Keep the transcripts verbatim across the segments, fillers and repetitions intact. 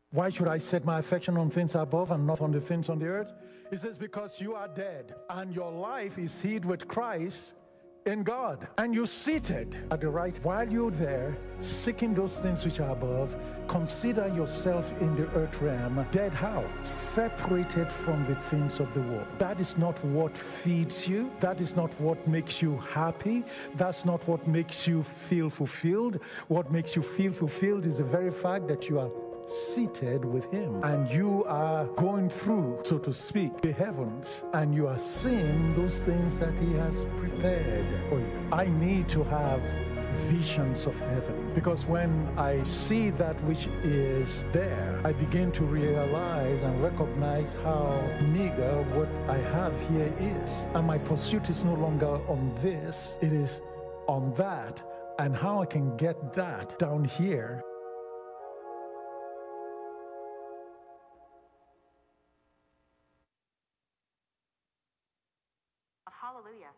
Why should I set my affection on things above and not on the things on the earth? He says, because you are dead and your life is hid with Christ in God. And you're seated at the right. While you're there, seeking those things which are above, consider yourself in the earth realm. Dead how? Separated from the things of the world. That is not what feeds you. That is not what makes you happy. That's not what makes you feel fulfilled. What makes you feel fulfilled is the very fact that you are seated with him and you are going through, so to speak, the heavens, and you are seeing those things that he has prepared for you. I need to have visions of heaven, because when I see that which is there, I begin to realize and recognize how meager what I have here is, and my pursuit is no longer on this, it is on that, and how I can get that down here. Hallelujah.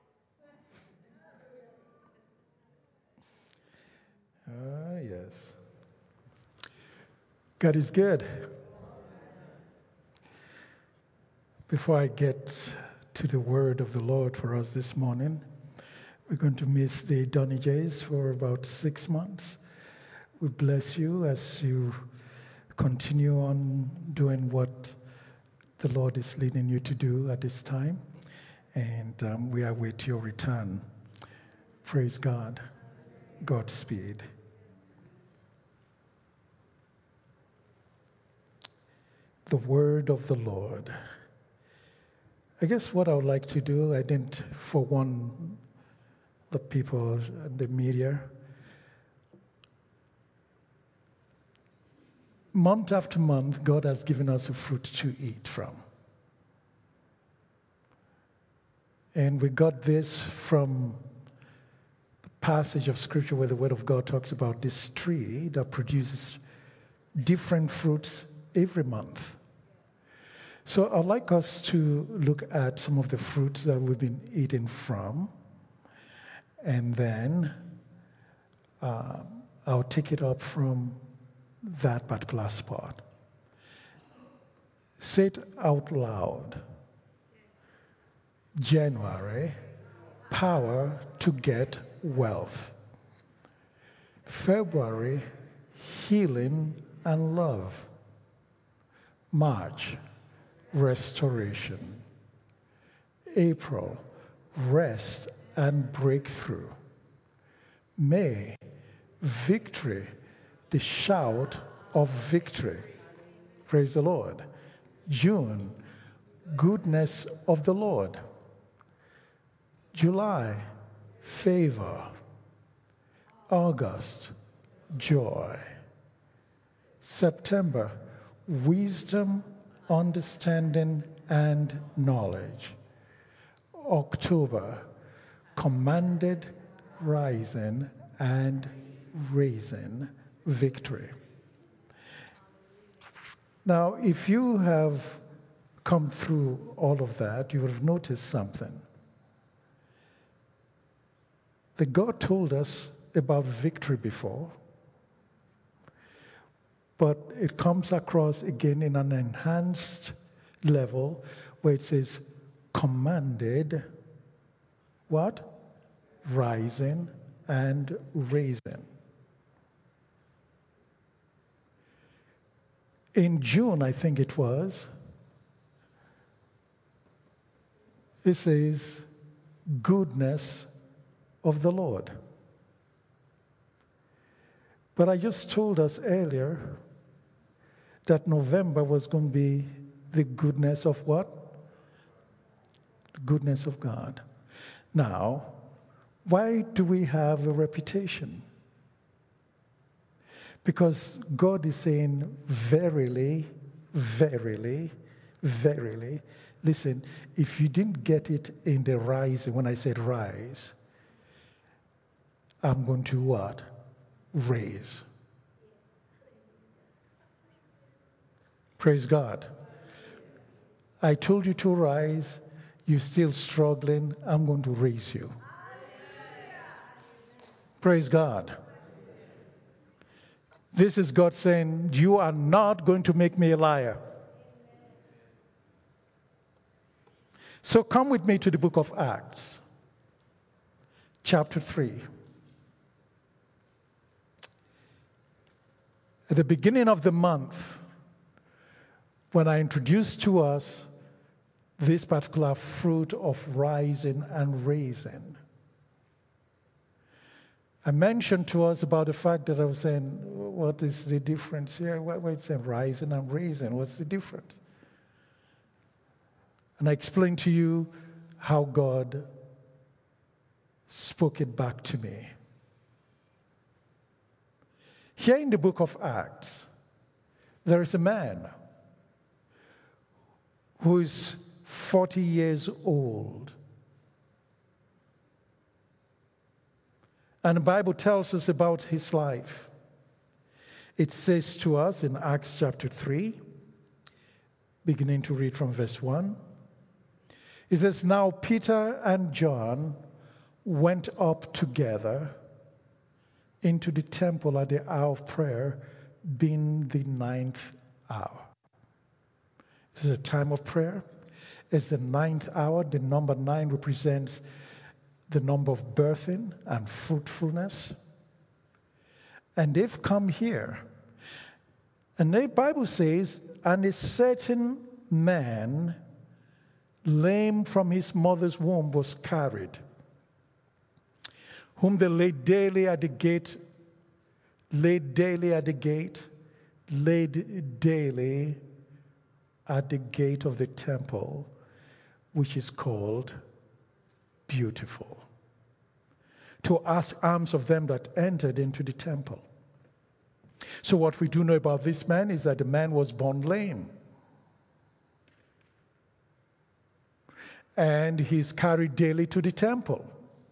Ah, yes. God is good. Before I get to the word of the Lord for us this morning, we're going to miss the Donny Jays for about six months. We bless you as you continue on doing what the Lord is leading you to do at this time. And um, we await your return. Praise God. Godspeed. The word of the Lord. I guess what I would like to do, I didn't forewarn the people, the media. Month after month, God has given us a fruit to eat from. And we got this from the passage of Scripture where the Word of God talks about this tree that produces different fruits every month. So I'd like us to look at some of the fruits that we've been eating from, and then uh, I'll take it up from that particular spot. Say it out loud. January, power to get wealth. February, healing and love. March, restoration. April, rest and breakthrough. May, victory, the shout of victory. Praise the Lord. June, goodness of the Lord. July, favor. August, joy. September, wisdom, understanding, and knowledge. October, commanded, rising, and raising, victory. Now, if you have come through all of that, you would have noticed something. That God told us about victory before, but it comes across again in an enhanced level where it says commanded, what? Rising and raising. In June, I think it was, it says goodness of the Lord. But I just told us earlier that November was going to be the goodness of what? The goodness of God. Now, why do we have a reputation? Because God is saying, verily, verily, verily. Listen, if you didn't get it in the rise, when I said rise, I'm going to what? Raise. Praise God. I told you to rise. You're still struggling. I'm going to raise you. Praise God. This is God saying, you are not going to make me a liar. So come with me to the book of Acts, chapter three. At the beginning of the month, when I introduced to us this particular fruit of rising and raising, I mentioned to us about the fact that I was saying, what is the difference here? Why why it's saying rising and raising? What's the difference? And I explained to you how God spoke it back to me. Here in the book of Acts, there is a man who is forty years old. And the Bible tells us about his life. It says to us in Acts chapter three, beginning to read from verse one, it says, now Peter and John went up together into the temple at the hour of prayer, being the ninth hour. This is a time of prayer. It's the ninth hour. The number nine represents the number of birthing and fruitfulness. And they've come here. And the Bible says, and a certain man, lame from his mother's womb, was carried, whom they laid daily at the gate, laid daily at the gate, laid daily at the gate of the temple, which is called Beautiful, to ask alms of them that entered into the temple. So what we do know about this man is that the man was born lame. And he's carried daily to the temple.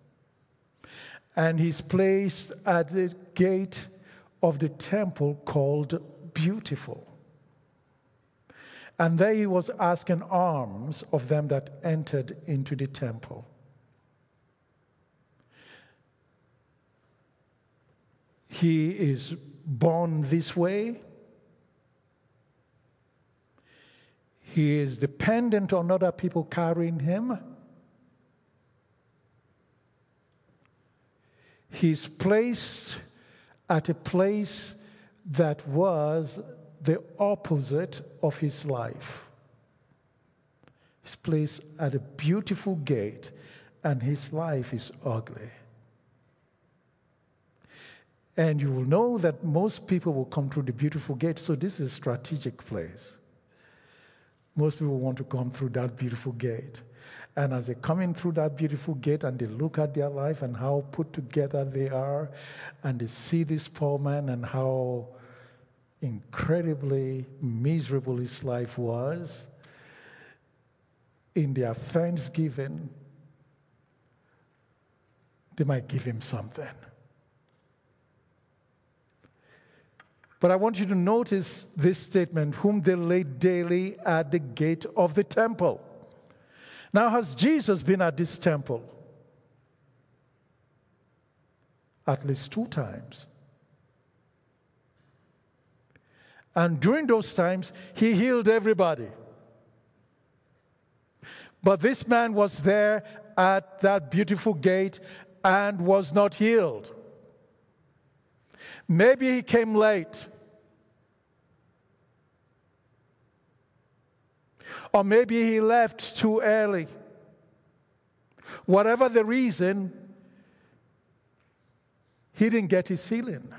And he's placed at the gate of the temple called Beautiful. And there he was asking alms of them that entered into the temple. He is born this way. He is dependent on other people carrying him. He's placed at a place that was the opposite of his life. He's placed at a beautiful gate, and his life is ugly. And you will know that most people will come through the beautiful gate, so this is a strategic place. Most people want to come through that beautiful gate. And as they come in through that beautiful gate and they look at their life and how put together they are, and they see this poor man and how incredibly miserable his life was, in their thanksgiving, they might give him something. But I want you to notice this statement, whom they laid daily at the gate of the temple. Now, has Jesus been at this temple? At least two times. And during those times, he healed everybody. But this man was there at that beautiful gate and was not healed. Maybe he came late. Or maybe he left too early. Whatever the reason, he didn't get his healing.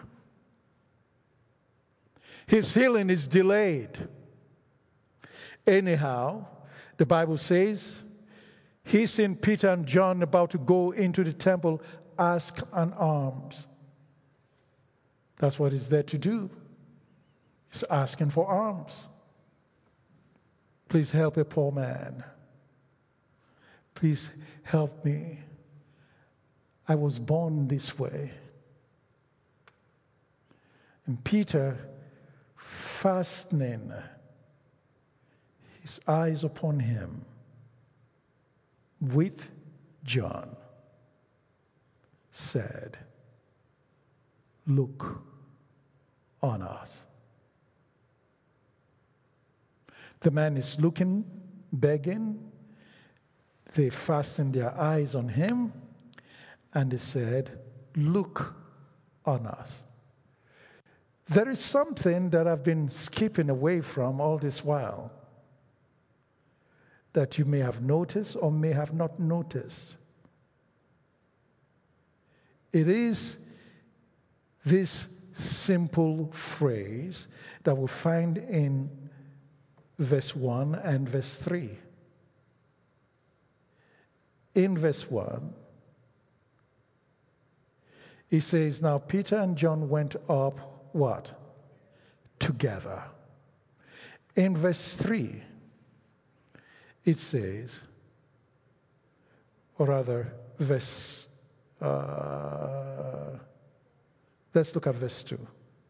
His healing is delayed. Anyhow, the Bible says, he seen Peter and John about to go into the temple, ask an alms. That's what he's there to do. He's asking for alms. Please help a poor man. Please help me. I was born this way. And Peter, fastening his eyes upon him with John, said, "Look on us. The man is looking, begging. They fastened their eyes on him, and they said, look on us. There is something that I've been skipping away from all this while that you may have noticed or may have not noticed. It is this simple phrase that we find in verse one and verse three. In verse one, he says, now Peter and John went up, what? Together. In verse three, it says, or rather, verse, uh, let's look at verse two.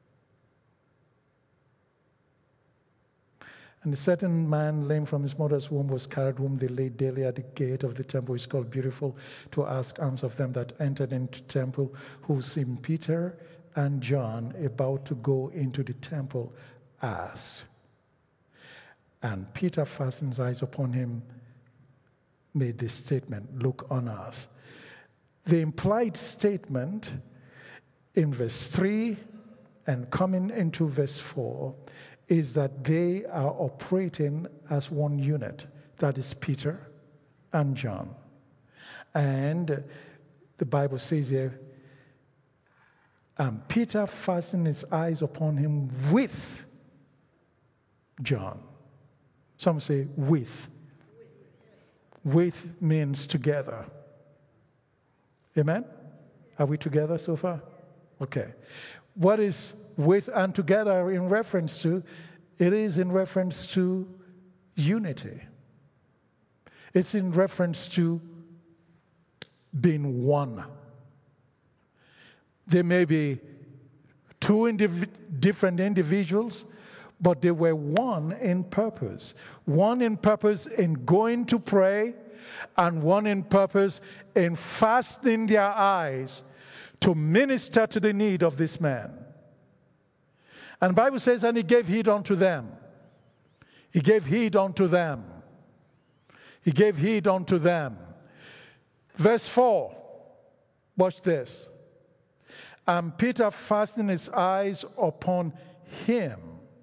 And a certain man, lame from his mother's womb, was carried, whom they laid daily at the gate of the temple, which is called Beautiful, to ask alms of them that entered into the temple, who seen Peter and John about to go into the temple, asked. And Peter, fastened his eyes upon him, made this statement, look on us. The implied statement in verse three and coming into verse four is that they are operating as one unit. That is Peter and John. And the Bible says here, and Peter fastened his eyes upon him with John. Some say with. With means together. Amen? Are we together so far? Okay. What is with and together in reference to? It is in reference to unity. It's in reference to being one. There may be two indiv- different individuals, but they were one in purpose. One in purpose in going to pray, and one in purpose in fastening their eyes to minister to the need of this man. And the Bible says, and he gave heed unto them. He gave heed unto them. He gave heed unto them. Verse four, watch this. And Peter, fastening his eyes upon him,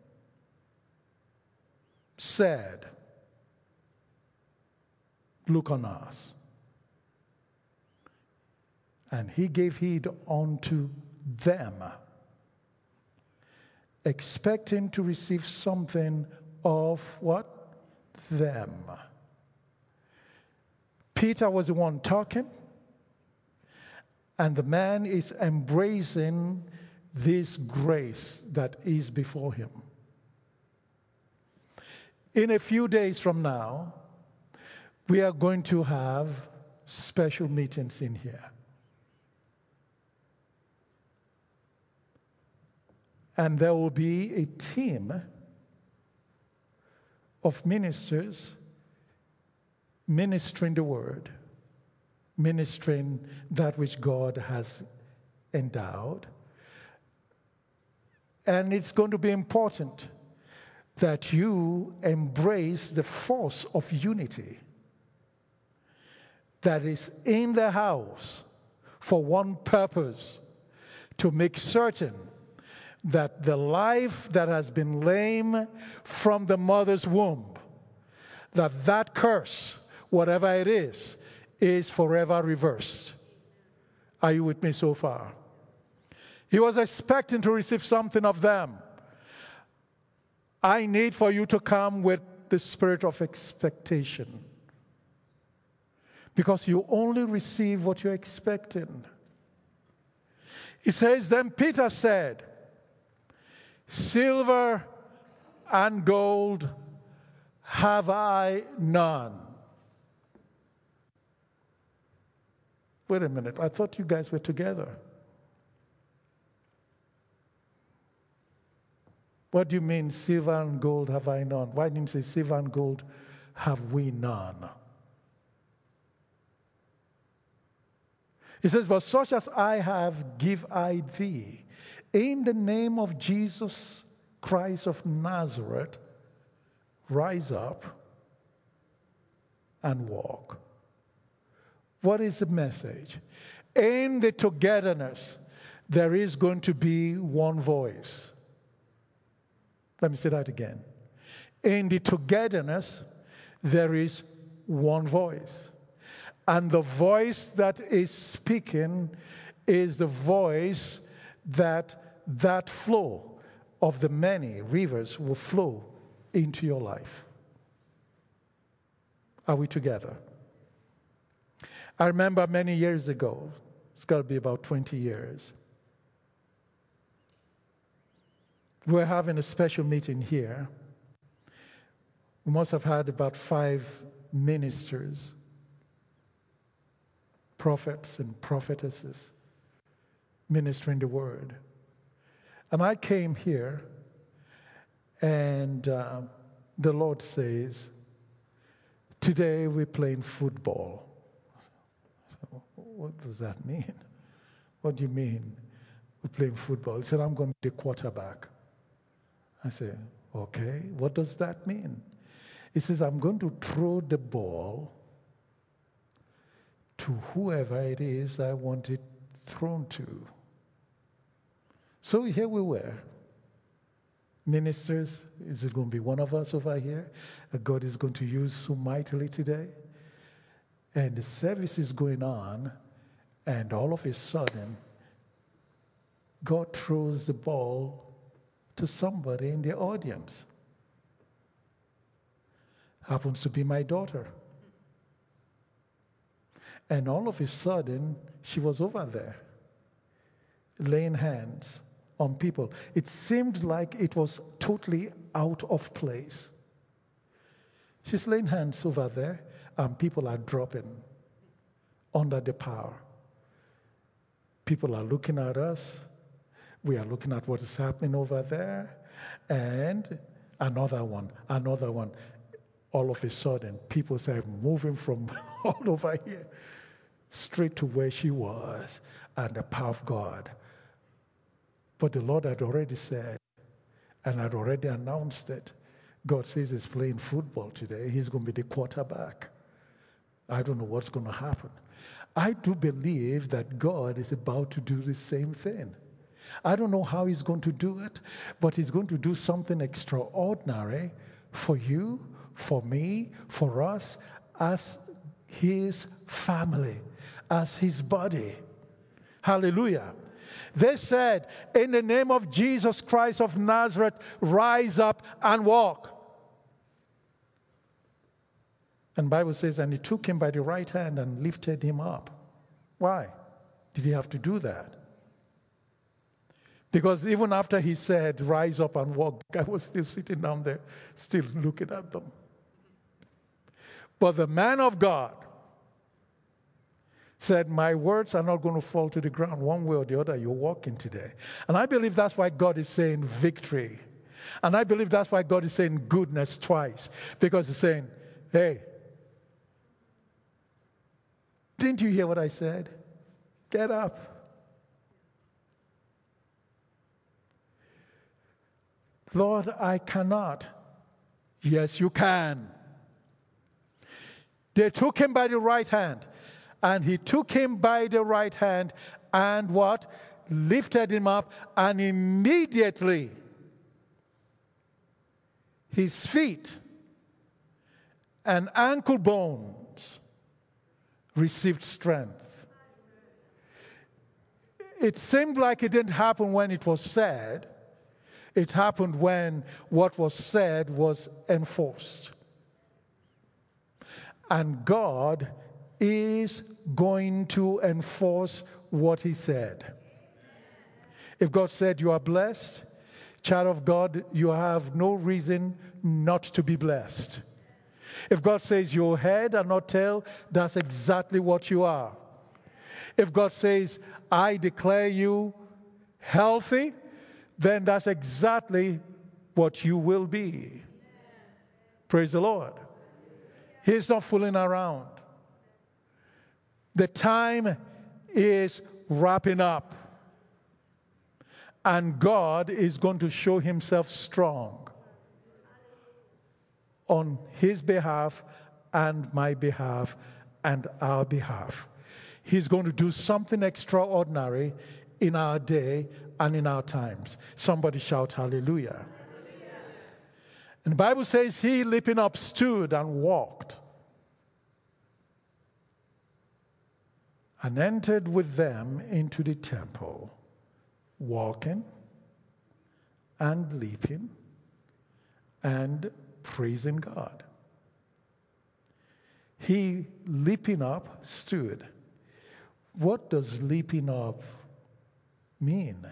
said, look on us. And he gave heed unto them, expecting to receive something of what? Them. Peter was the one talking, and the man is embracing this grace that is before him. In a few days from now, we are going to have special meetings in here. And there will be a team of ministers ministering the word, ministering that which God has endowed. And it's going to be important that you embrace the force of unity that is in the house for one purpose, to make certain that the life that has been lame from the mother's womb, that that curse, whatever it is, is forever reversed. Are you with me so far? He was expecting to receive something of them. I need for you to come with the spirit of expectation, because you only receive what you're expecting. He says, then Peter said, silver and gold have I none. Wait a minute, I thought you guys were together. What do you mean, silver and gold have I none? Why didn't you say, silver and gold have we none? He says, but such as I have give I thee, In the name of Jesus Christ of Nazareth, rise up and walk. What is the message? In the togetherness, there is going to be one voice. Let me say that again. In the togetherness, there is one voice. And the voice that is speaking is the voice that that flow of the many rivers will flow into your life. Are we together? I remember many years ago, it's got to be about twenty years, we were having a special meeting here. We must have had about five ministers, prophets and prophetesses ministering the word. And I came here, and uh, the Lord says, today we're playing football. So, what does that mean? What do you mean we're playing football? He said, I'm going to be the quarterback. I said, okay, what does that mean? He says, I'm going to throw the ball to whoever it is I want it thrown to. So here we were. Ministers, is it going to be one of us over here that God is going to use so mightily today? And the service is going on, and all of a sudden, God throws the ball to somebody in the audience. Happens to be my daughter. And all of a sudden, she was over there, laying hands on people. It seemed like it was totally out of place. She's laying hands over there, and people are dropping under the power. People are looking at us. We are looking at what is happening over there. And another one, another one. All of a sudden, people started moving from all over here straight to where she was, and the power of God. But the Lord had already said, and had already announced it. God says he's playing football today. He's going to be the quarterback. I don't know what's going to happen. I do believe that God is about to do the same thing. I don't know how he's going to do it, but he's going to do something extraordinary for you, for me, for us, as his family, as his body. Hallelujah. They said, in the name of Jesus Christ of Nazareth, rise up and walk. And the Bible says, and he took him by the right hand and lifted him up. Why did he have to do that? Because even after he said, rise up and walk, I was still sitting down there, still looking at them. But the man of God said, my words are not going to fall to the ground one way or the other. You're walking today. And I believe that's why God is saying victory. And I believe that's why God is saying goodness twice. Because he's saying, hey, didn't you hear what I said? Get up. Lord, I cannot. Yes, you can. They took him by the right hand. And he took him by the right hand and what? Lifted him up, and immediately his feet and ankle bones received strength. It seemed like it didn't happen when it was said. It happened when what was said was enforced. And God is going to enforce what he said. If God said you are blessed, child of God, you have no reason not to be blessed. If God says you're head and not tail, that's exactly what you are. If God says, I declare you healthy, then that's exactly what you will be. Praise the Lord. He's not fooling around. The time is wrapping up. And God is going to show himself strong on his behalf and my behalf and our behalf. He's going to do something extraordinary in our day and in our times. Somebody shout hallelujah. Hallelujah. And the Bible says he, leaping up, stood and walked and entered with them into the temple, walking and leaping and praising God. He, leaping up, stood. What does leaping up mean?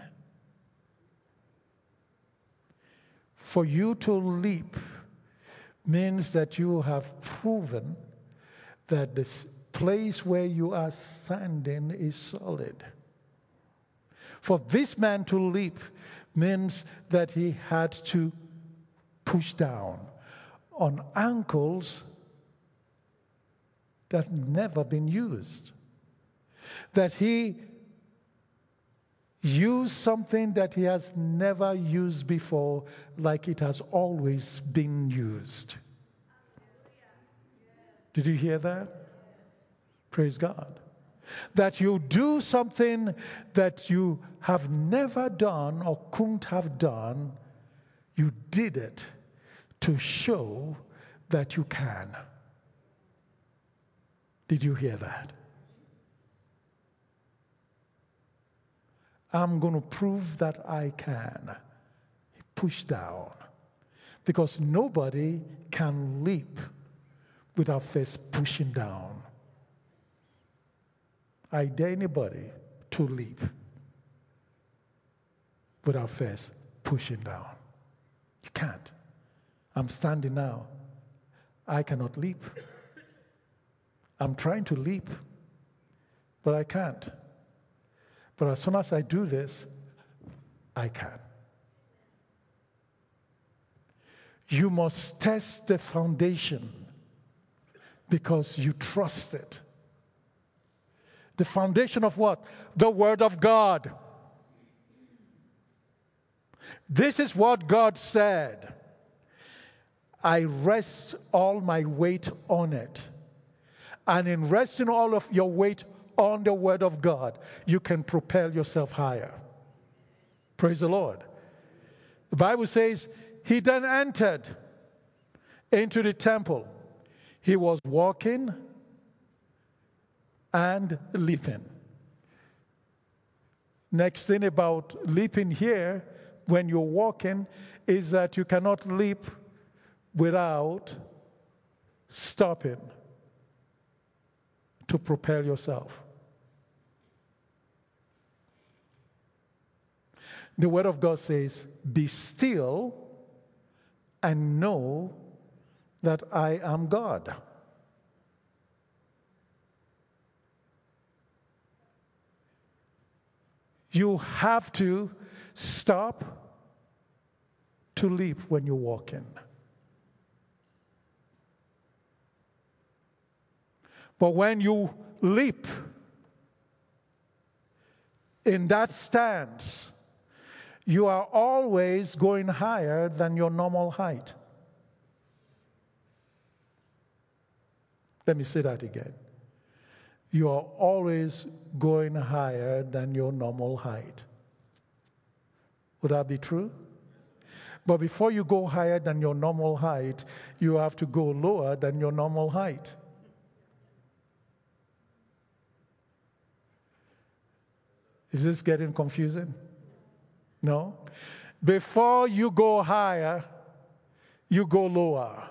For you to leap means that you have proven that this place where you are standing is solid. For this man to leap means that he had to push down on ankles that have never been used. That he used something that he has never used before, like it has always been used. Did you hear that? Praise God. That you do something that you have never done or couldn't have done, you did it to show that you can. Did you hear that? I'm going to prove that I can. Push down. Because nobody can leap without first pushing down. I dare anybody to leap without first pushing down. You can't. I'm standing now. I cannot leap. I'm trying to leap, but I can't. But as soon as I do this, I can. You must test the foundation because you trust it. The foundation of what? The Word of God. This is what God said. I rest all my weight on it. And in resting all of your weight on the Word of God, you can propel yourself higher. Praise the Lord. The Bible says, he then entered into the temple. He was walking and leaping. Next thing about leaping here, when you're walking, is that you cannot leap without stopping to propel yourself. The Word of God says, be still and know that I am God. You have to stop to leap when you're walking. But when you leap in that stance, you are always going higher than your normal height. Let me say that again. You are always going higher than your normal height. Would that be true? But before you go higher than your normal height, you have to go lower than your normal height. Is this getting confusing? No? Before you go higher, you go lower.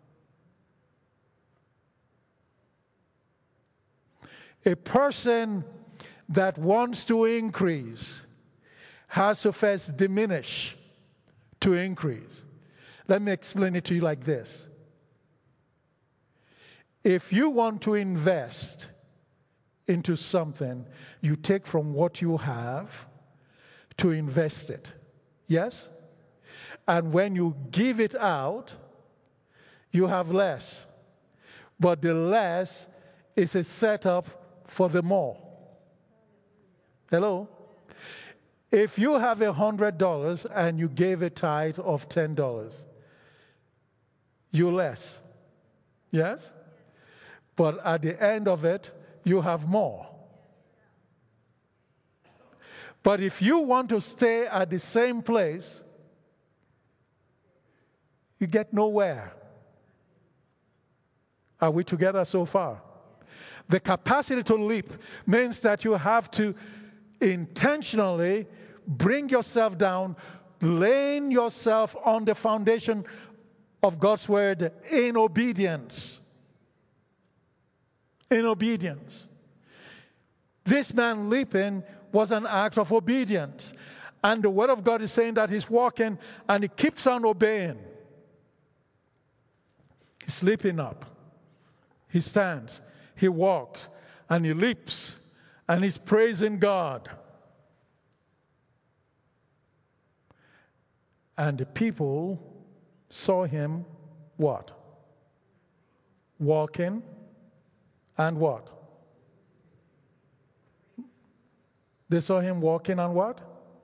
A person that wants to increase has to first diminish to increase. Let me explain it to you like this. If you want to invest into something, you take from what you have to invest it. Yes? And when you give it out, you have less. But the less is a setup for the more. Hello? If you have a hundred dollars and you gave a tithe of ten dollars, you less. Yes? But at the end of it, you have more. But if you want to stay at the same place, you get nowhere. Are we together so far? The capacity to leap means that you have to intentionally bring yourself down, laying yourself on the foundation of God's word in obedience. In obedience. This man leaping was an act of obedience. And the word of God is saying that he's walking and he keeps on obeying. He's leaping up. He stands. He walks. And he leaps. And he's praising God. And the people saw him what? Walking and what? They saw him walking and what?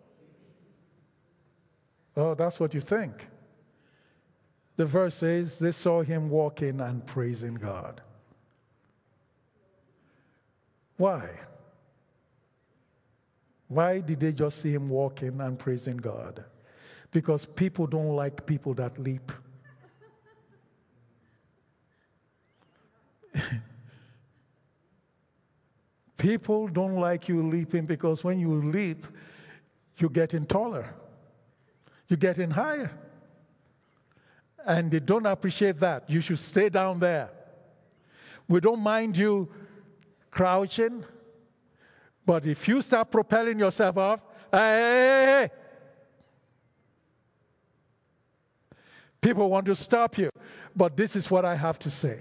Oh, that's what you think. The verse says they saw him walking and praising God. Why? Why did they just see him walking and praising God? Because people don't like people that leap. People don't like you leaping because when you leap, you're getting taller. You're getting higher. And they don't appreciate that. You should stay down there. We don't mind you crouching, but if you start propelling yourself off, hey, hey, hey, people want to stop you. But this is what I have to say.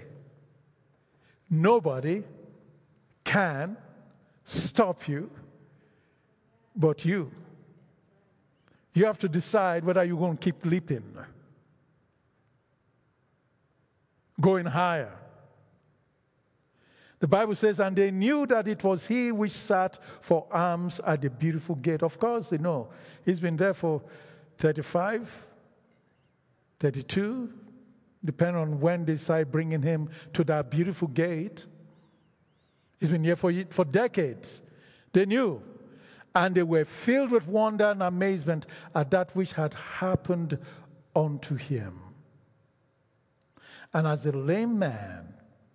Nobody can stop you but you. You have to decide whether you're going to keep leaping, going higher. The Bible says, and they knew that it was he which sat for alms at the beautiful gate. Of course they know. He's been there for thirty-five, thirty-two, depending on when they start bringing him to that beautiful gate. He's been here for, for decades. They knew. And they were filled with wonder and amazement at that which had happened unto him. And as the lame man,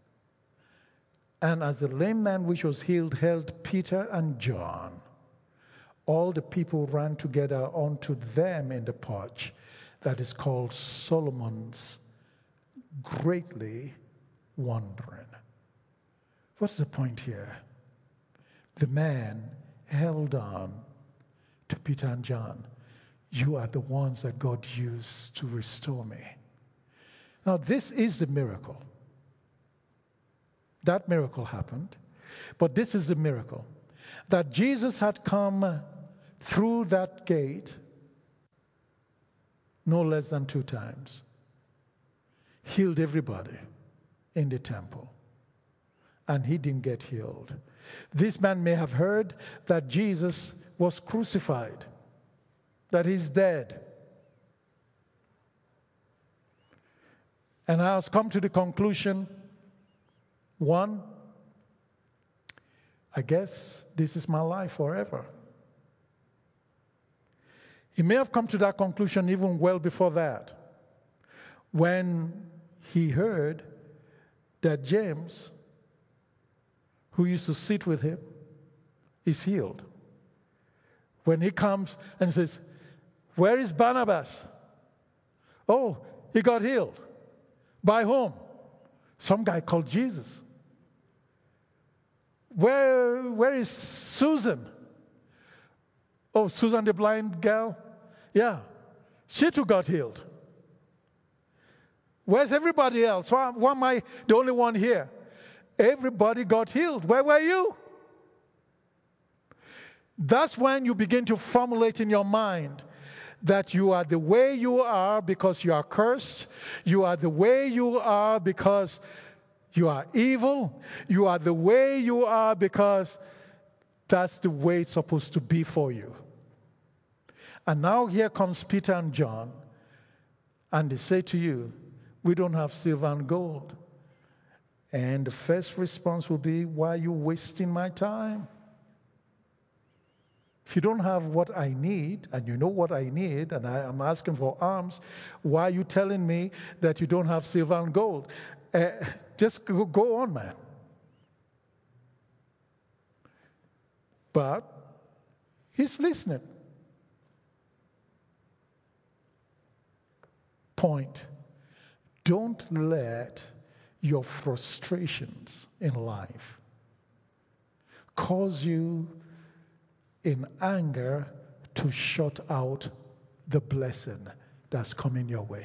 and as the lame man which was healed held Peter and John, all the people ran together unto them in the porch that is called Solomon's, greatly wondering. What's the point here? The man held on to Peter and John. You are the ones that God used to restore me. Now, this is the miracle. That miracle happened. But this is the miracle. That Jesus had come through that gate no less than two times. Healed everybody in the temple. And he didn't get healed. This man may have heard that Jesus was crucified, that he's dead. And I has come to the conclusion, one, I guess this is my life forever. He may have come to that conclusion even well before that, when he heard that James, who used to sit with him, is healed. When he comes and says, where is Barnabas? Oh, he got healed. By whom? Some guy called Jesus. Where, where is Susan? Oh, Susan the blind girl? Yeah, she too got healed. Where's everybody else? Why, why am I the only one here? Everybody got healed. Where were you? That's when you begin to formulate in your mind that you are the way you are because you are cursed. You are the way you are because you are evil. You are the way you are because that's the way it's supposed to be for you. And now here comes Peter and John, and they say to you, we don't have silver and gold. And the first response will be, why are you wasting my time? If you don't have what I need, and you know what I need, and I am asking for alms, why are you telling me that you don't have silver and gold? Uh, just go, go on, man. But he's listening. Point. Don't let your frustrations in life cause you in anger to shut out the blessing that's coming your way.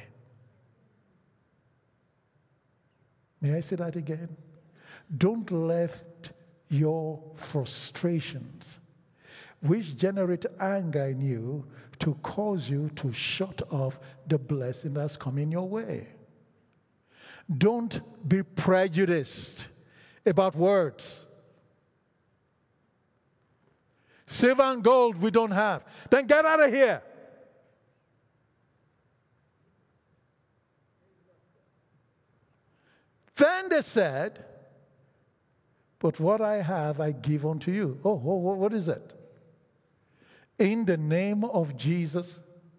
May I say that again? Don't let your frustrations, which generate anger in you, to cause you to shut off the blessing that's coming your way. Don't be prejudiced about words. Silver and gold we don't have. Then get out of here. Then they said, but what I have I give unto you. Oh, oh, what is it? In the name of Jesus.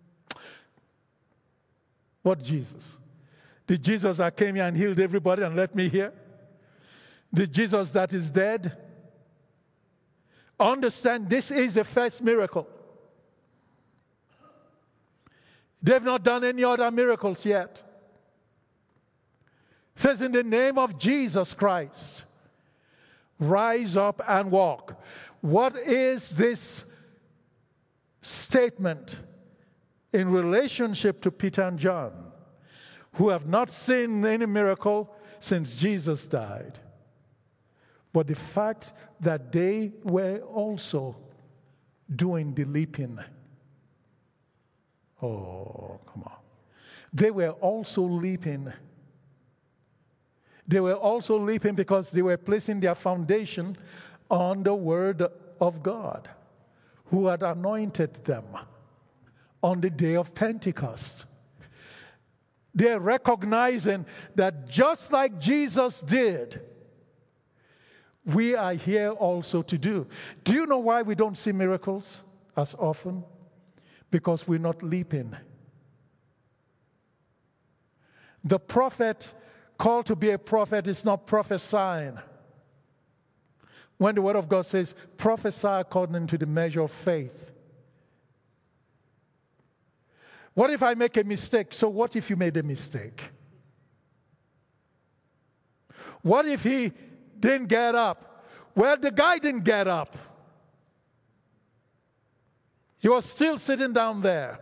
What Jesus? The Jesus that came here and healed everybody and left me here? The Jesus that is dead? Understand, this is the first miracle. They've not done any other miracles yet. It says, in the name of Jesus Christ, rise up and walk. What is this statement in relationship to Peter and John, who have not seen any miracle since Jesus died? But the fact that they were also doing the leaping. Oh, come on. They were also leaping. They were also leaping because they were placing their foundation on the Word of God, who had anointed them on the day of Pentecost. They're recognizing that just like Jesus did, we are here also to do. Do you know why we don't see miracles as often? Because we're not leaping. The prophet called to be a prophet is not prophesying. When the Word of God says, prophesy according to the measure of faith. What if I make a mistake? So what if you made a mistake? What if he didn't get up? Well, the guy didn't get up. He was still sitting down there.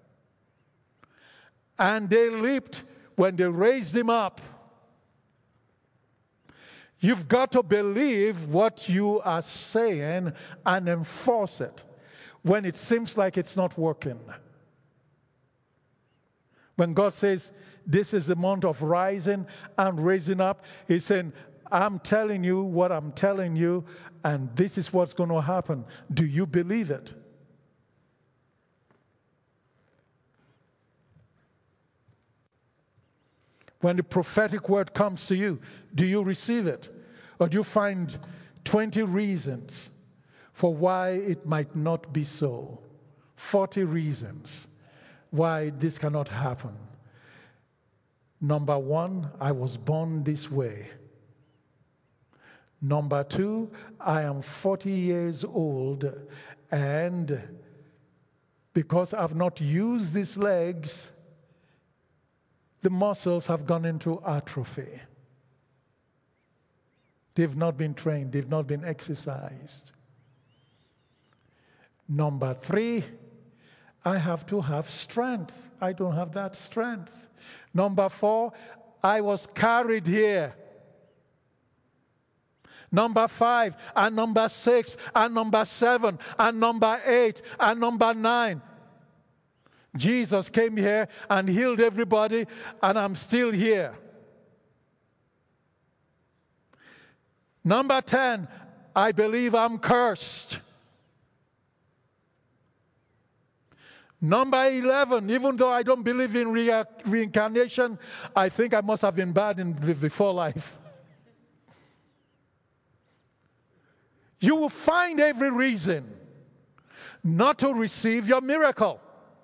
And they leaped when they raised him up. You've got to believe what you are saying and enforce it when it seems like it's not working. When God says, this is the month of rising and raising up, He's saying, I'm telling you what I'm telling you, and this is what's going to happen. Do you believe it? When the prophetic word comes to you, do you receive it? Or do you find twenty reasons for why it might not be so? forty reasons why this cannot happen. Number one, I was born this way. Number two, I am forty years old, and because I've not used these legs, the muscles have gone into atrophy. They've not been trained. They've not been exercised. Number three, I have to have strength. I don't have that strength. Number four, I was carried here. Number five, and number six, and number seven, and number eight, and number nine. Jesus came here and healed everybody, and I'm still here. Number ten, I believe I'm cursed. Number eleven, even though I don't believe in re- reincarnation, I think I must have been bad in the before life. You will find every reason not to receive your miracle.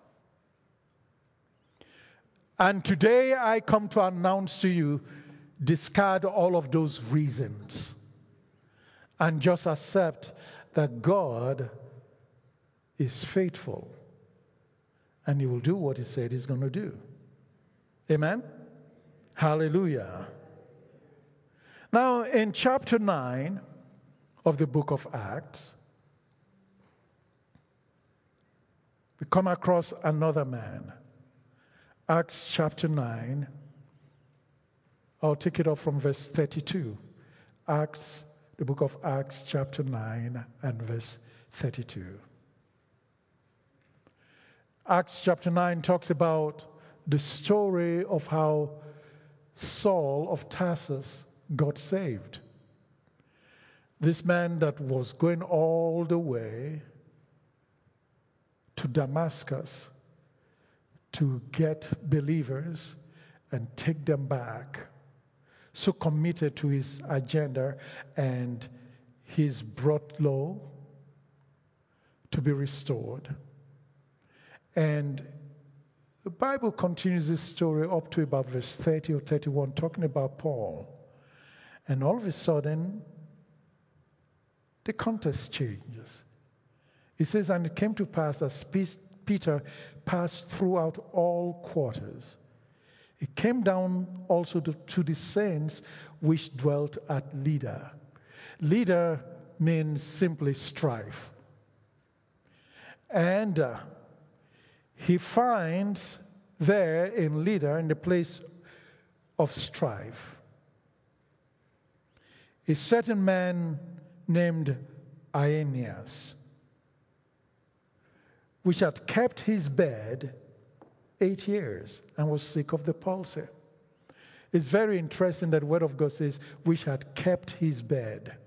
And today I come to announce to you, discard all of those reasons and just accept that God is faithful and He will do what He said He's going to do. Amen? Hallelujah. Now, in chapter nine of the book of Acts, we come across another man. Acts chapter nine. I'll take it up from verse thirty-two. Acts, the book of Acts chapter nine and verse thirty-two. Acts chapter nine talks about the story of how Saul of Tarsus got saved. This man that was going all the way to Damascus to get believers and take them back, so committed to his agenda, and he's brought low to be restored. And the Bible continues this story up to about verse thirty or thirty-one, talking about Paul. And all of a sudden, the context changes. It says, and it came to pass as Peter passed throughout all quarters, it came down also to, to the saints which dwelt at Lydda. Lydda means simply strife. And uh, he finds there in Lydda, in the place of strife, a certain man named Aeneas, which had kept his bed eight years and was sick of the palsy. It's very interesting that the Word of God says, which had kept his bed.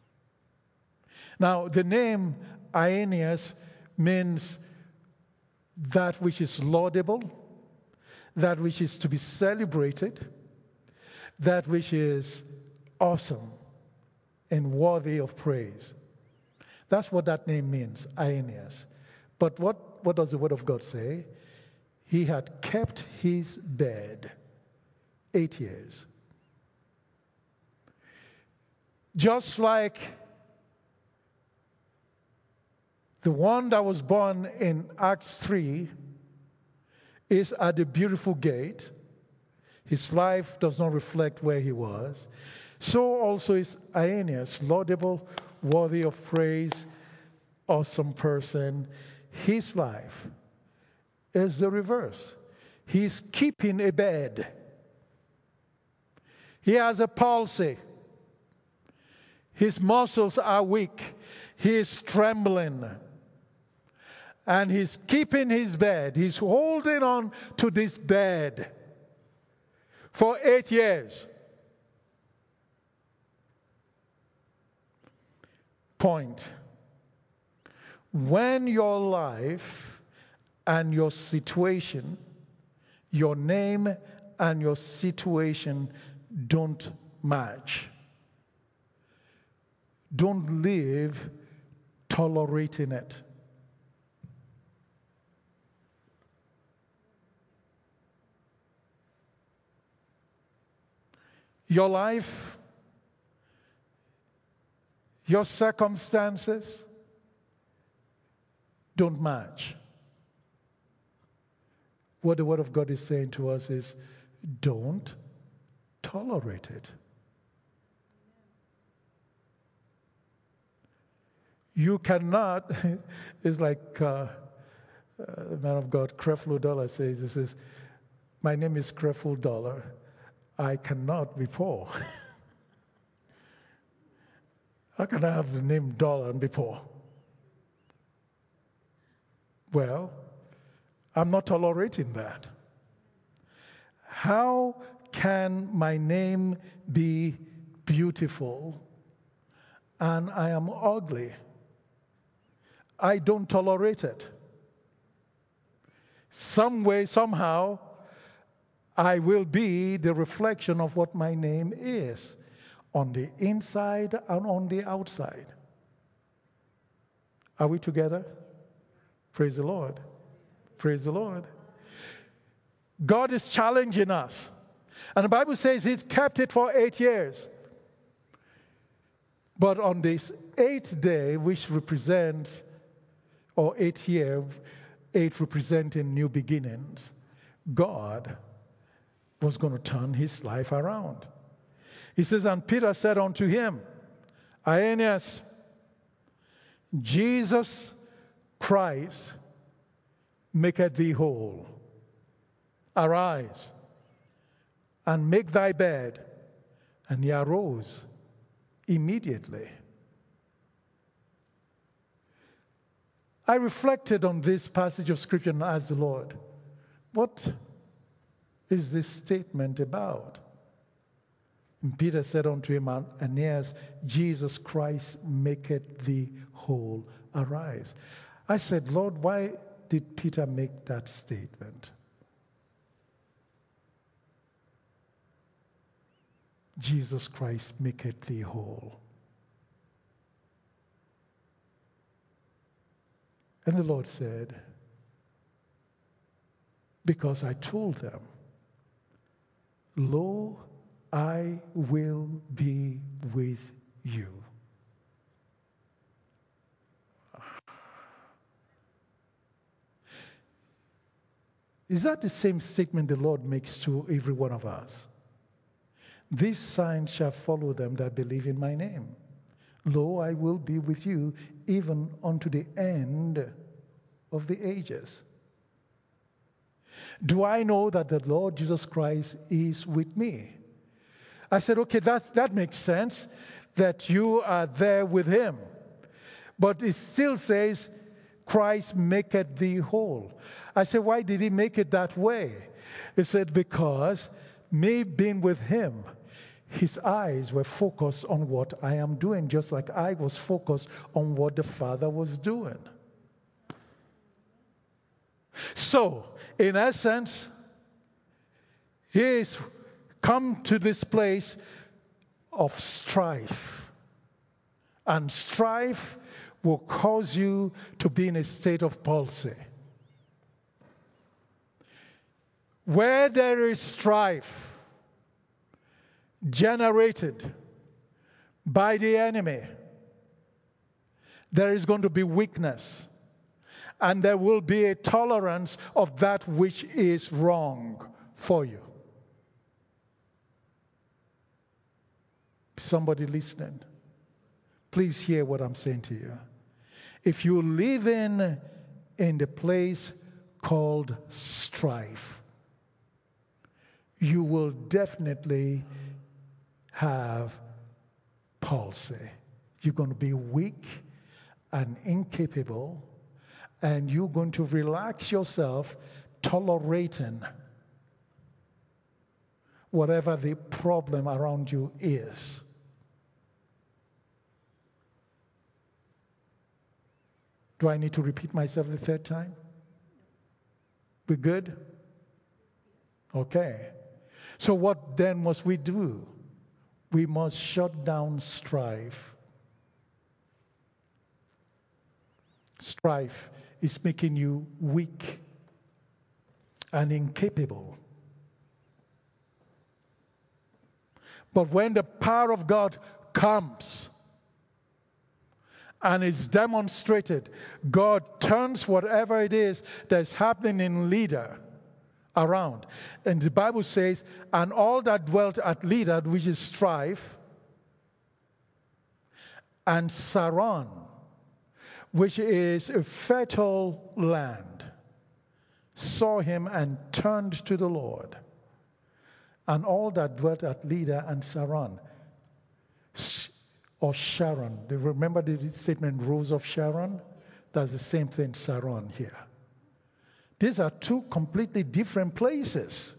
Now, the name Aeneas means that which is laudable, that which is to be celebrated, that which is awesome and worthy of praise. That's what that name means, Aeneas. But what, what does the Word of God say? He had kept his bed eight years. Just like the one that was born in Acts three is at the beautiful gate. His life does not reflect where he was. So also is Aeneas, laudable, worthy of praise, awesome person. His life is the reverse. He's keeping a bed. He has a palsy. His muscles are weak. He is trembling. And he's keeping his bed. He's holding on to this bed for eight years. Point. When your life and your situation, your name and your situation don't match, don't live tolerating it. Your life, your circumstances don't match. What the Word of God is saying to us is, don't tolerate it. You cannot, it's like uh, uh, the man of God, Creflo Dollar says, he says, my name is Creflo Dollar. I cannot be poor. How can I have the name Dollar and be poor? Well, I'm not tolerating that. How can my name be beautiful and I am ugly? I don't tolerate it. some way, somehow, I will be the reflection of what my name is, on the inside and on the outside. Are we together? Praise the Lord. Praise the Lord. God is challenging us. And the Bible says He's kept it for eight years. But on this eighth day, which represents, or eighth year, eight representing new beginnings, God was going to turn His life around. He says, and Peter said unto him, Aeneas, Jesus Christ maketh thee whole. Arise, and make thy bed. And he arose immediately. I reflected on this passage of Scripture and asked the Lord, what is this statement about? And Peter said unto him, Aeneas, Jesus Christ maketh thee whole. Arise. I said, Lord, why did Peter make that statement? Jesus Christ maketh thee whole. And the Lord said, because I told them, lo, I will be with you. Is that the same statement the Lord makes to every one of us? These signs shall follow them that believe in my name. Lo, I will be with you even unto the end of the ages. Do I know that the Lord Jesus Christ is with me? I said, okay, that, that makes sense, that you are there with Him. But it still says, Christ maketh thee whole. I said, why did He make it that way? He said, because me being with Him, His eyes were focused on what I am doing, just like I was focused on what the Father was doing. So, in essence, He is come to this place of strife. And strife will cause you to be in a state of palsy. Where there is strife generated by the enemy, there is going to be weakness. And there will be a tolerance of that which is wrong for you. Somebody listening, please hear what I'm saying to you. If you live in, in the place called strife, you will definitely have palsy. You're going to be weak and incapable, and you're going to relax yourself tolerating whatever the problem around you is. Do I need to repeat myself the third time? We good? Okay. So what then must we do? We must shut down strife. Strife is making you weak and incapable. But when the power of God comes and is demonstrated, God turns whatever it is that's happening in Lydda around. And the Bible says, and all that dwelt at Lydda, which is strife, and Saron, which is a fertile land, saw him and turned to the Lord. And all that dwelt at Lydda and Saron, or Sharon. Do you remember the statement, Rose of Sharon? That's the same thing, Saron here. These are two completely different places.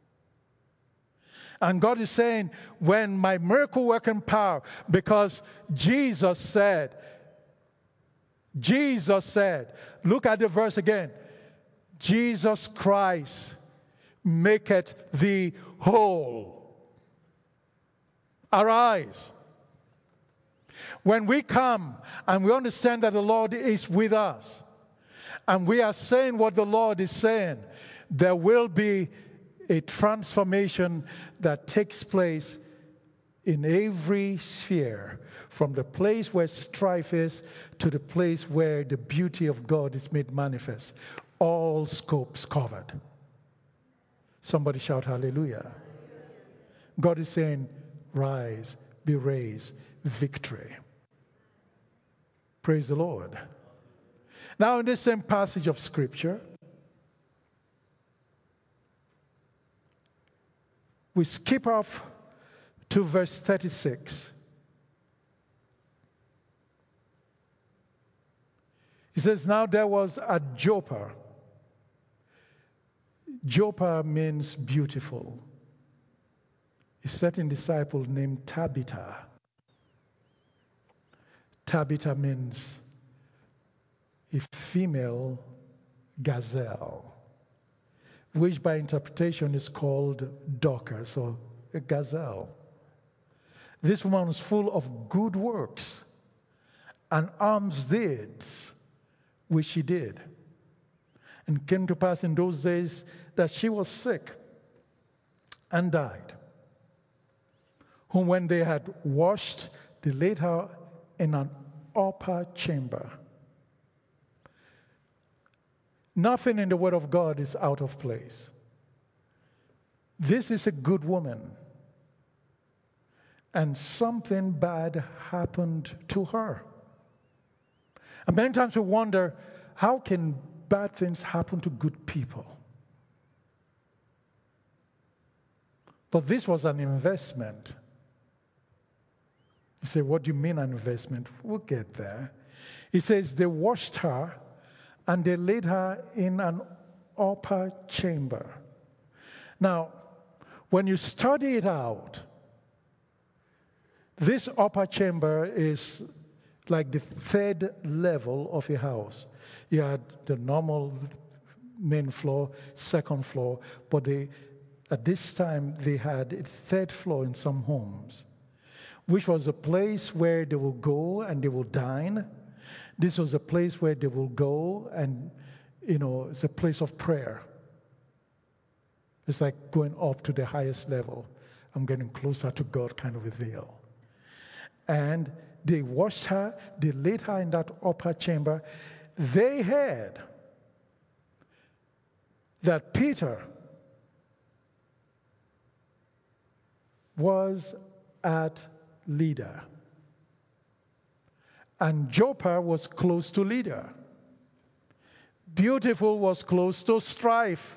And God is saying, when my miracle working power, because Jesus said, Jesus said, look at the verse again. Jesus Christ maketh thee whole. Arise. When we come and we understand that the Lord is with us, and we are saying what the Lord is saying, there will be a transformation that takes place in every sphere, from the place where strife is to the place where the beauty of God is made manifest. All scopes covered. Somebody shout hallelujah. God is saying, rise, be raised, victory. Praise the Lord. Now, in this same passage of Scripture, we skip off to verse thirty-six. He says, now there was at Joppa. Joppa means beautiful. A certain disciple named Tabitha. Tabitha means a female gazelle, which by interpretation is called Dorcas, or a gazelle. This woman was full of good works and alms deeds, which she did. And it came to pass in those days that she was sick and died, whom when they had washed, they laid her in an upper chamber. Nothing in the Word of God is out of place. This is a good woman, and something bad happened to her. And many times we wonder, how can bad things happen to good people? But this was an investment. You say, what do you mean an investment? We'll get there. He says, they washed her and they laid her in an upper chamber. Now, when you study it out, this upper chamber is like the third level of a house. You had the normal main floor, second floor, but they, at this time they had a third floor in some homes, which was a place where they will go and they will dine. This was a place where they will go and, you know, it's a place of prayer. It's like going up to the highest level. I'm getting closer to God kind of a deal. And they washed her, they laid her in that upper chamber. They heard that Peter was at Lydda, and Joppa was close to Lydda. Beautiful was close to strife.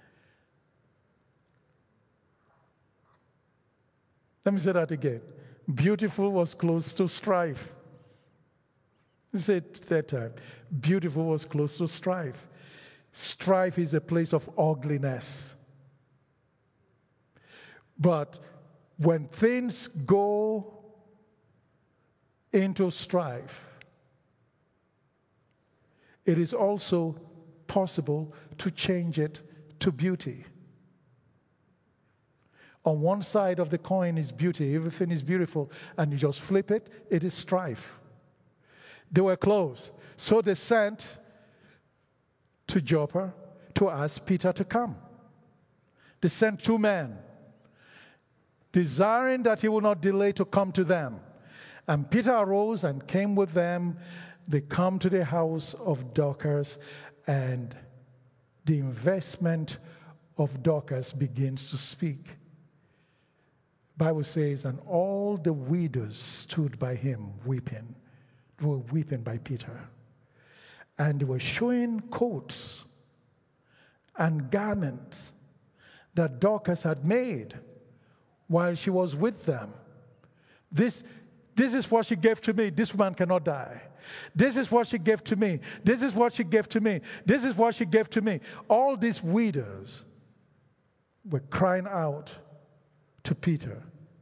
Let me say that again. Beautiful was close to strife. Let me say it that time. Beautiful was close to strife. Strife is a place of ugliness. But when things go into strife, it is also possible to change it to beauty. On one side of the coin is beauty, everything is beautiful, and you just flip it, it is strife. They were close, so they sent to Joppa to ask Peter to come. They sent two men, desiring that he would not delay to come to them. And Peter arose and came with them. They come to the house of Dorcas, and the investment of Dorcas begins to speak. The Bible says, and all the widows stood by him weeping. They were weeping by Peter. And they were showing coats and garments that Dorcas had made while she was with them. This, this is what she gave to me. This woman cannot die. This is what she gave to me. This is what she gave to me. This is what she gave to me. All these widows were crying out to Peter.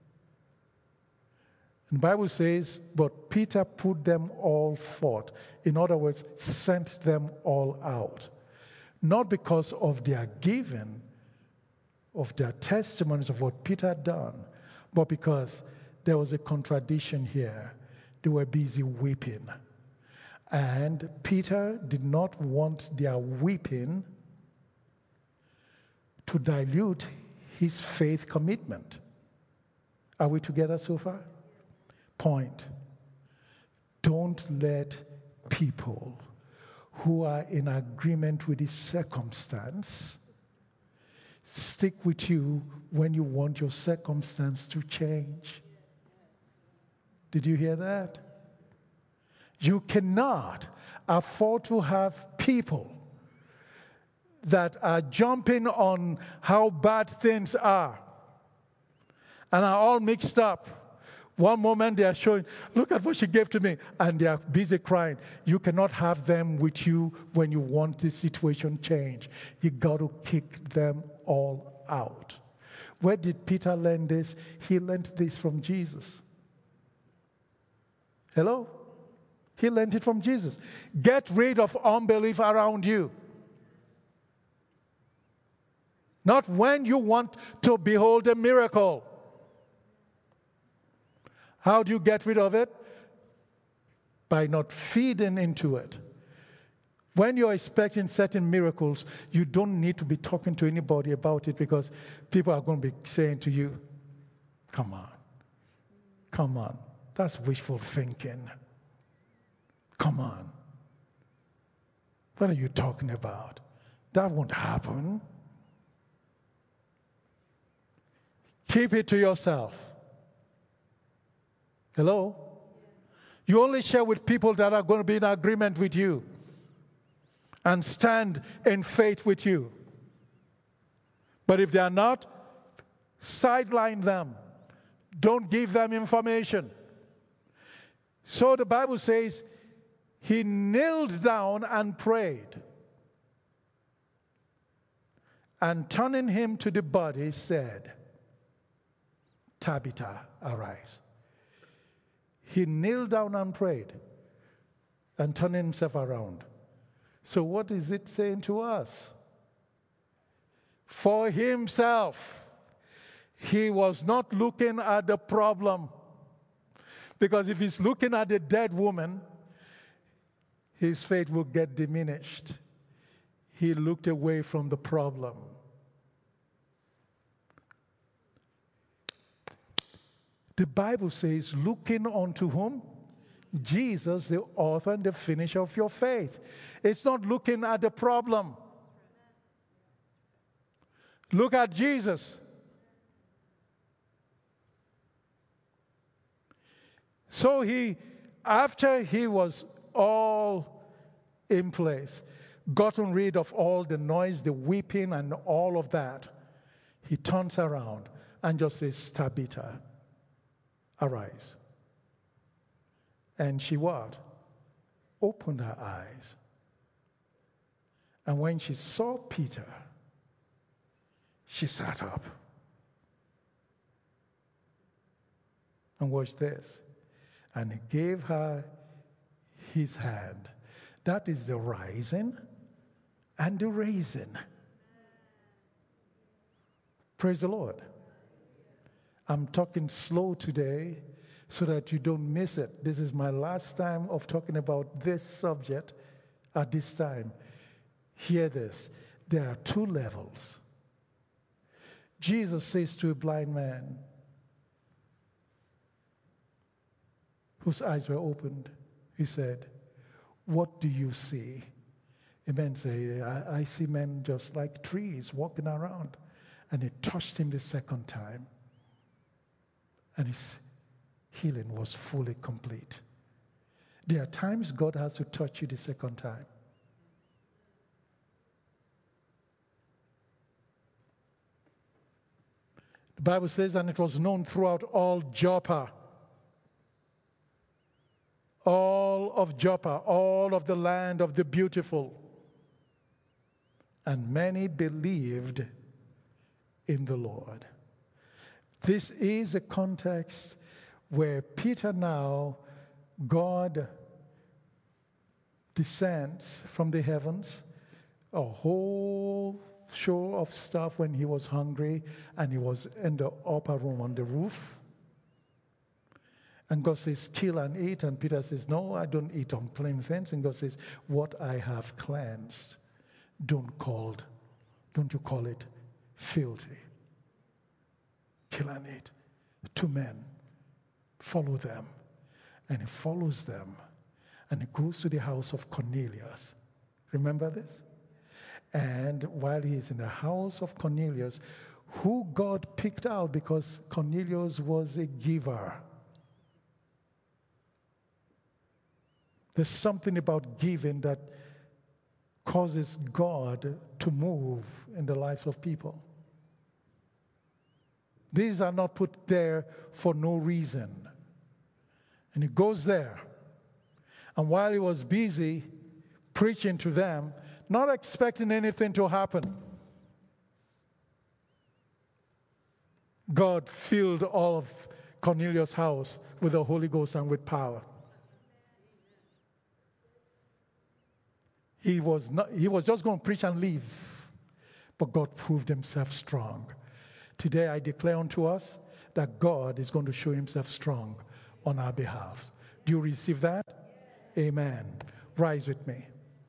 And the Bible says, but Peter put them all forth. In other words, sent them all out. not because of their giving, of their testimonies of what Peter had done, but because there was a contradiction here. They were busy weeping. And Peter did not want their weeping to dilute his faith commitment. Are we together so far? Point. Don't let people who are in agreement with this circumstance stick with you when you want your circumstance to change. Did you hear that? You cannot afford to have people that are jumping on how bad things are and are all mixed up. One moment they are showing, look at what she gave to me, and they are busy crying. You cannot have them with you when you want the situation changed. You got to kick them all out. Where did Peter learn this? He learned this from Jesus. Hello? He learned it from Jesus. Get rid of unbelief around you. Not when you want to behold a miracle. How do you get rid of it? By not feeding into it. When you're expecting certain miracles, you don't need to be talking to anybody about it, because people are going to be saying to you, come on, come on, that's wishful thinking. Come on. What are you talking about? That won't happen. Keep it to yourself. Hello? You only share with people that are going to be in agreement with you and stand in faith with you. But if they are not, sideline them. Don't give them information. So the Bible says, he kneeled down and prayed. And turning him to the body, said, Tabitha, arise. He kneeled down and prayed and turned himself around. So what is it saying to us? For himself, he was not looking at the problem. Because if he's looking at a dead woman, his faith will get diminished. He looked away from the problem. The Bible says, looking unto whom? Jesus, the author and the finisher of your faith. It's not looking at the problem. Look at Jesus. So he, after he was all in place, gotten rid of all the noise, the weeping, and all of that, he turns around and just says, Tabitha, arise. And she what? Opened her eyes. And when she saw Peter, she sat up. And watch this. And he gave her his hand. That is the rising and the raising. Praise the Lord. I'm talking slow today so that you don't miss it. This is my last time of talking about this subject at this time. Hear this. There are two levels. Jesus says to a blind man whose eyes were opened, he said, what do you see? A man said, I, I see men just like trees walking around. And he touched him the second time. And his healing was fully complete. There are times God has to touch you the second time. The Bible says, and it was known throughout all Joppa, all of Joppa, all of the land of the beautiful. And many believed in the Lord. This is a context where Peter now, God descends from the heavens, a whole show of stuff when he was hungry and he was in the upper room on the roof. And God says, kill and eat. And Peter says, no, I don't eat unclean things. And God says, what I have cleansed, don't call, don't you call it filthy. Kill and eat. Two men, follow them. And he follows them. And he goes to the house of Cornelius. Remember this? And while he is in the house of Cornelius, who God picked out because Cornelius was a giver. There's something about giving that causes God to move in the lives of people. These are not put there for no reason. And he goes there. And while he was busy preaching to them, not expecting anything to happen, God filled all of Cornelius' house with the Holy Ghost and with power. He was not, he was just going to preach and leave, but God proved himself strong. Today I declare unto us that God is going to show himself strong on our behalf. Do you receive that? Amen. Rise with me.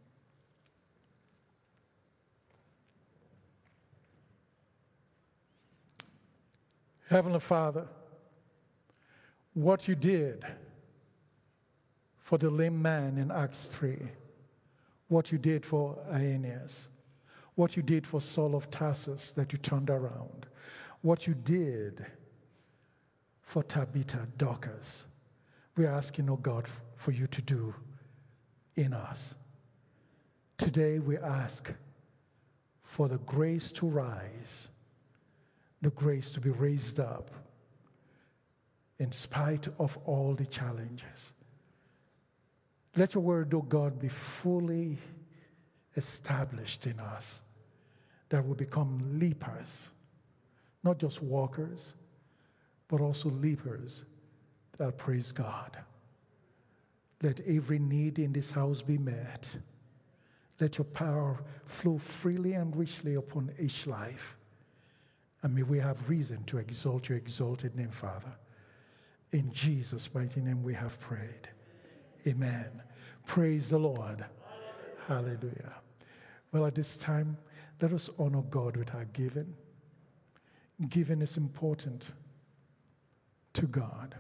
Heavenly Father, what you did for the lame man in Acts three, what you did for Aeneas, what you did for Saul of Tarsus that you turned around, what you did for Tabitha, Dorcas, we're asking, oh God, for you to do in us. Today we ask for the grace to rise, the grace to be raised up in spite of all the challenges. Let your word, oh God, be fully established in us, that we become leapers, not just walkers, but also leapers that praise God. Let every need in this house be met. Let your power flow freely and richly upon each life. And may we have reason to exalt your exalted name, Father. In Jesus' mighty name we have prayed. Amen. Praise the Lord. Hallelujah. Hallelujah. Well, at this time, let us honor God with our giving. Giving is important to God.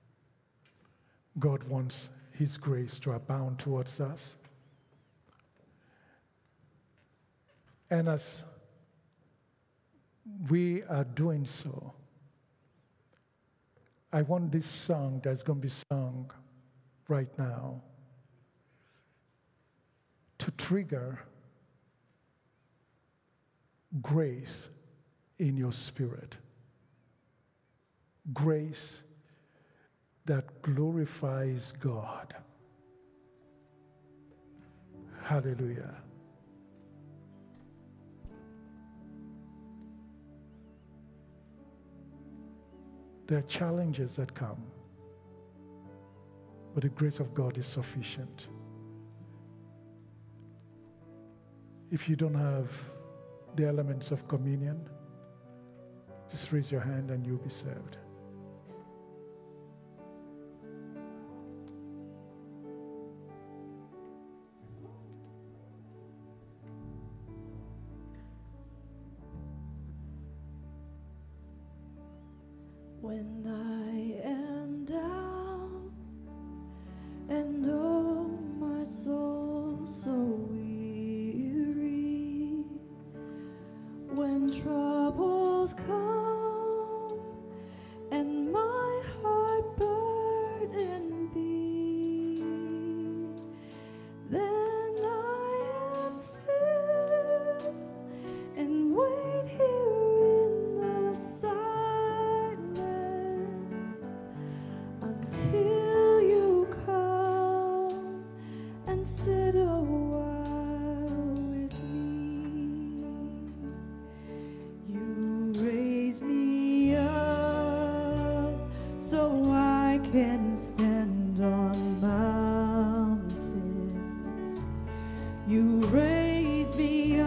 God wants his grace to abound towards us. And as we are doing so, I want this song that's going to be sung right now to trigger grace in your spirit. Grace that glorifies God. Hallelujah. There are challenges that come, but the grace of God is sufficient. If you don't have the elements of communion, just raise your hand and you'll be served. When I am down and oh my soul so weary, when troubles come and my heart burden be, then I am still and wait here in the silence until you come and sit a while with me. You raise me up so I can stand on mountains. You raise me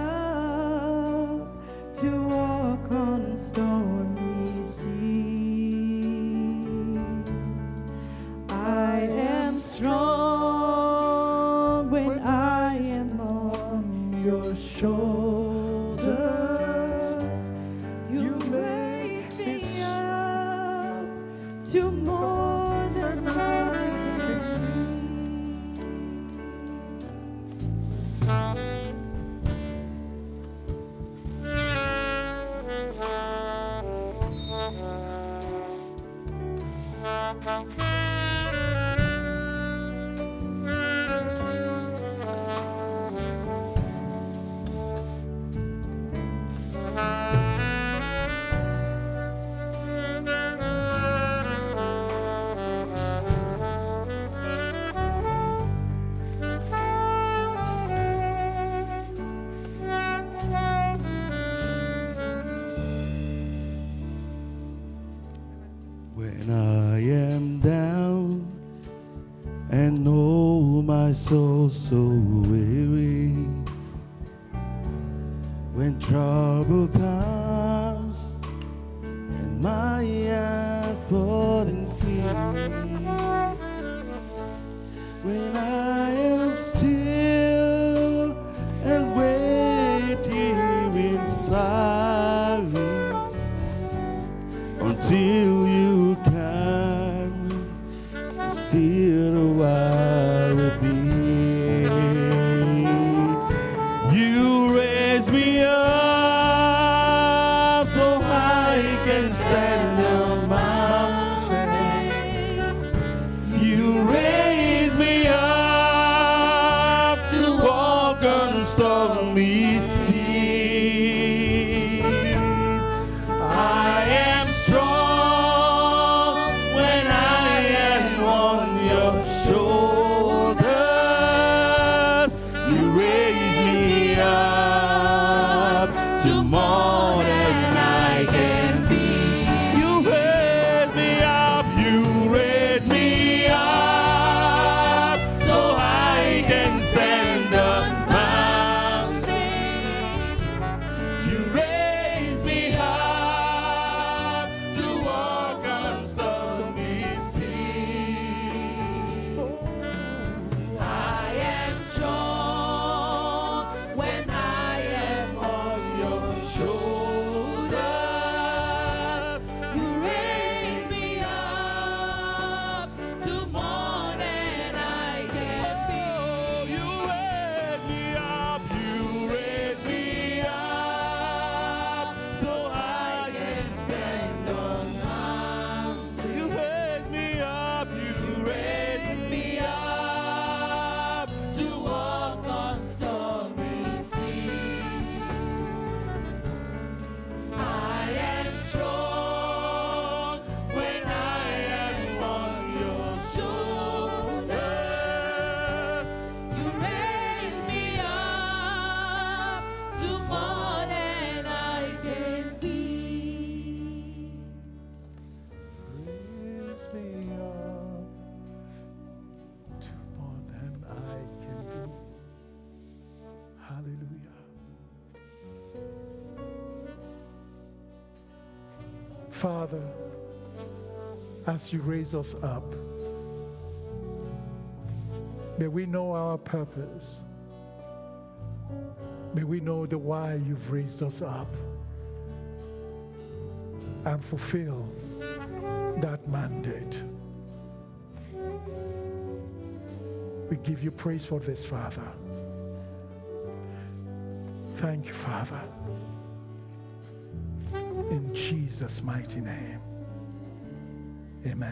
to more than I When I am down and know my soul so weary, when trouble comes and my eyes burden clean, when I am still and wait here in silence until you come, still a while with me. You raise me up so I can stand on mountains. You raise me up to walk on stormy seas. I am strong when I am on your shoulders. You raise me up to more than I can be. You raise me up, you raise me up so I can stand on mountains. You raise me up to walk on stormy seas. I am strong when I am on your shoulders. You raise me up to more than I can be. You raise me up, you raise me up so I can stand on mountains. You raise me up, you raise me up to walk on stormy seas. I am strong when I am on your shoulders. You raise me up to more than I can be. Raise me up to more than I can be. Hallelujah. Father, as you raise us up, may we know our purpose. May we know the why you've raised us up and fulfill that mandate. We give you praise for this, Father. Thank you, Father. In Jesus' mighty name. Amen.